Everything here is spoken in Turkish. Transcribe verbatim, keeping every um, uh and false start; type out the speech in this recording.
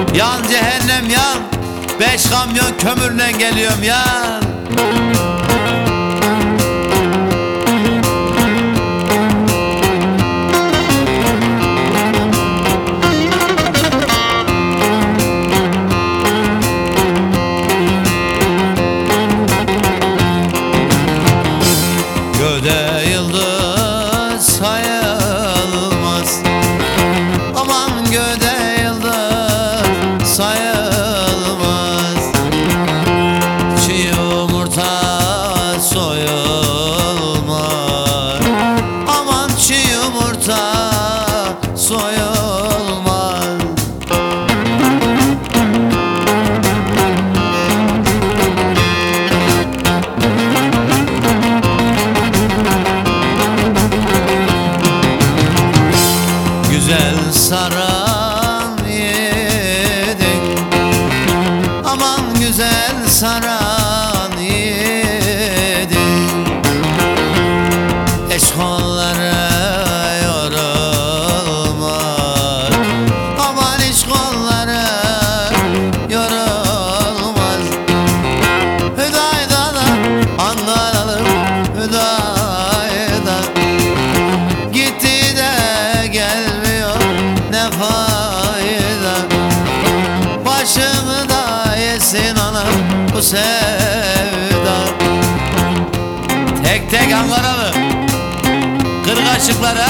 Yan cehennem yan, beş kamyon kömürle geliyorum yan. Göde yıldız sayılmaz, aman göde yıldız sayılmaz. Çiğ yumurta soyulmaz, aman çiğ yumurta soyulmaz. Güzel saran yedin, aman güzel saran yedin. Eşkollara yorulmaz, aman eşkollara yorulmaz. Hüdayda'dan anlaralım, Hüdayda gitti de gelmiyor, ne fayda. Başımı da yesin anam bu sevda. Tek tek Ankaralı kırk aşıklara